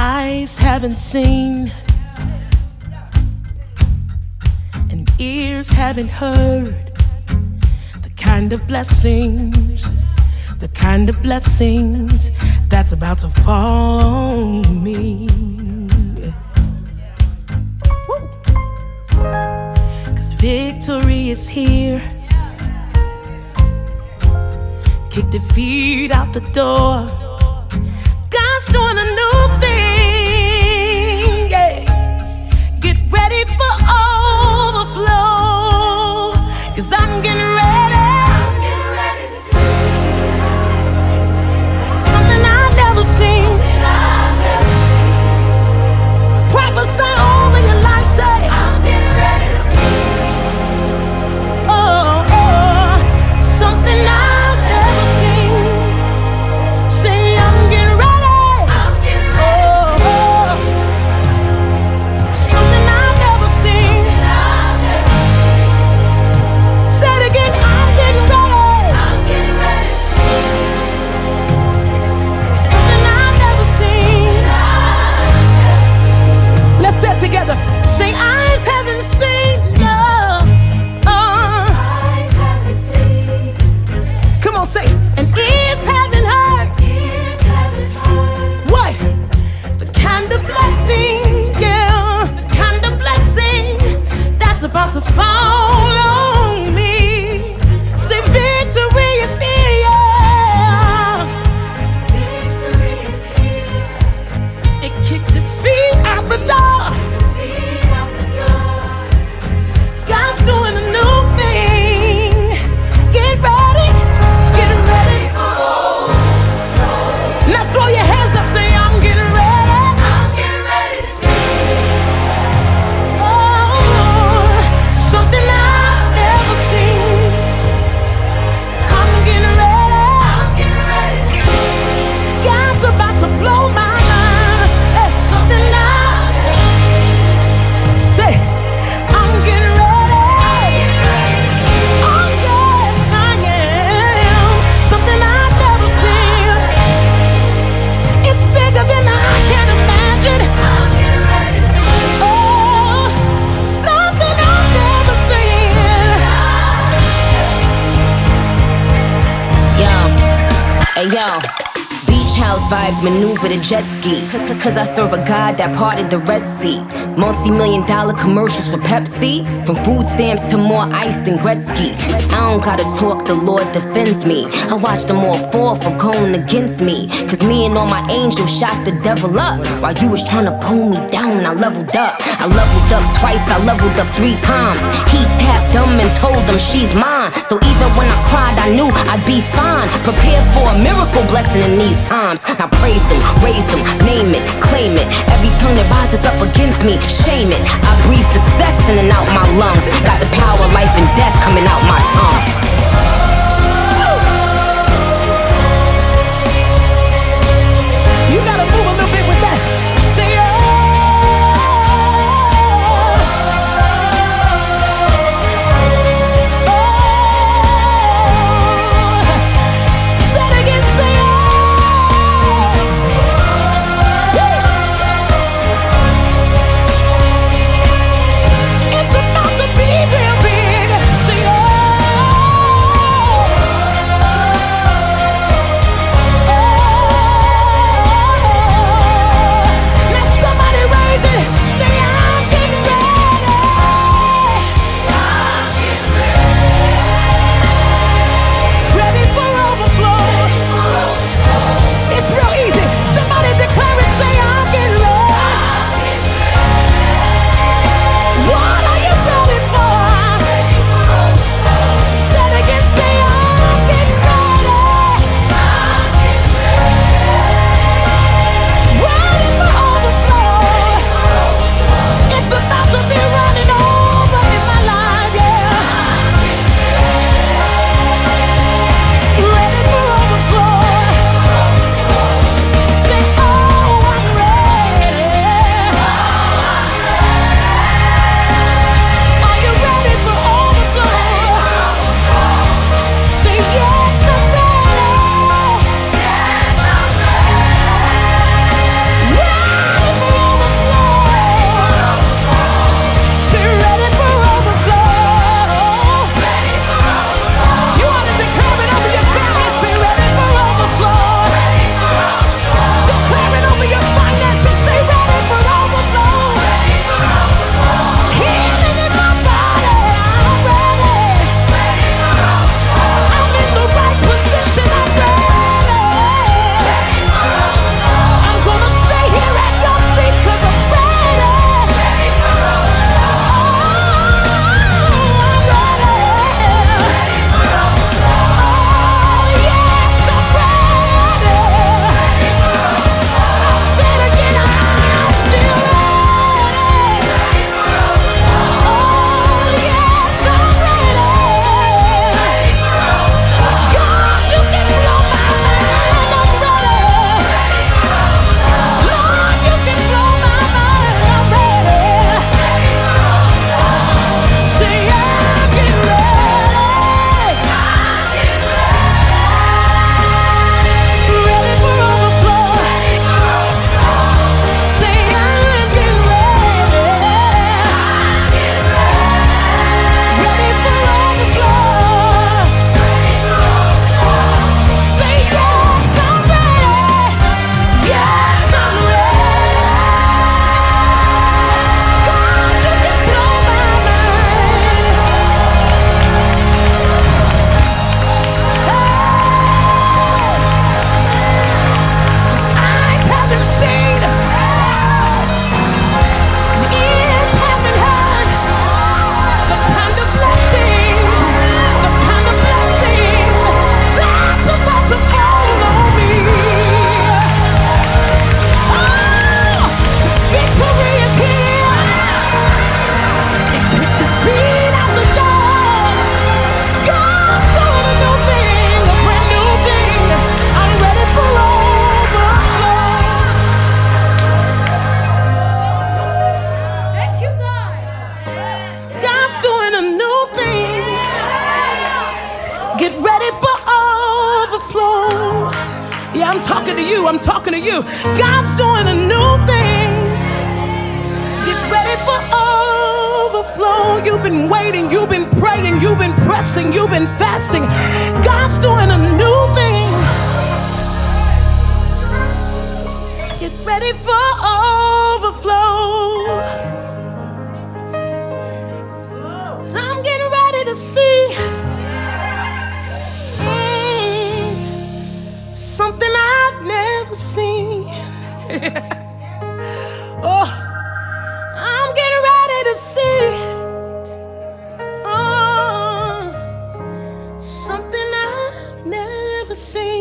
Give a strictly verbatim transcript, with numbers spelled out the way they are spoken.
Eyes haven't seen, and ears haven't heard the kind of blessings, the kind of blessings that's about to fall on me. Woo. 'Cause victory is here. Kick defeat out the door. God's doing a new thing, yeah. Get ready for overflow, 'cause I'm getting ready. I'm getting ready to see something I've never seen. Something I've never seen. Prophesy over your life, say I'm getting ready to see. Oh, oh, something I've never seen. Say I'm getting ready. Together, say eyes haven't seen, no. Uh. Eyes haven't seen. Come on, say, and ears haven't heard. Ears haven't heard. What? The kind of blessing, yeah, the kind of blessing that's about to fall on me. Say victory is here. Victory is here. It kicked defeat out the door. Doing a new thing. Get ready, get ready for overflow. Now throw your hands up, say I'm getting ready. I'm getting ready to see. Oh, something I've never seen. I'm getting ready. I'm getting ready to see. God's about to blow my mind. That's something I've never seen. Say, I'm getting ready. Than I can imagine. I'm getting ready to see. Oh, something I've never seen. Yo, hey yo. Beach house vibes maneuver the jet ski. Cause I serve a God that parted the Red Sea. Multi-million dollar commercials for Pepsi. From food stamps to more ice than Gretzky. I don't gotta talk, the Lord defends me. I watch them all fall for going against me. Cause me and all my angels shot the devil up. While you was trying to pull me down, I leveled up. I leveled up twice, I leveled up three times. He tapped them and told them she's mine. So even when I cried, I knew I'd be fine. Prepare for a miracle blessing in these times. Now praise him, raise him, name it, claim it. Every tongue that rises up against me, shame it. I breathe success in and out my lungs. Got the power of life and death coming out my tongue. You gotta move a little bit with that. Say oh. Oh. Say it again, say oh. It's about to be real big. Say oh. Yeah, I'm talking to you, I'm talking to you. God's doing a new thing. Get ready for overflow. You've been waiting, you've been praying, you've been pressing, you've been fasting. God's doing a new thing. Get ready for overflow. So I'm getting ready to see mm, something I've never seen. Oh, I'm getting ready to see oh, something I've never seen.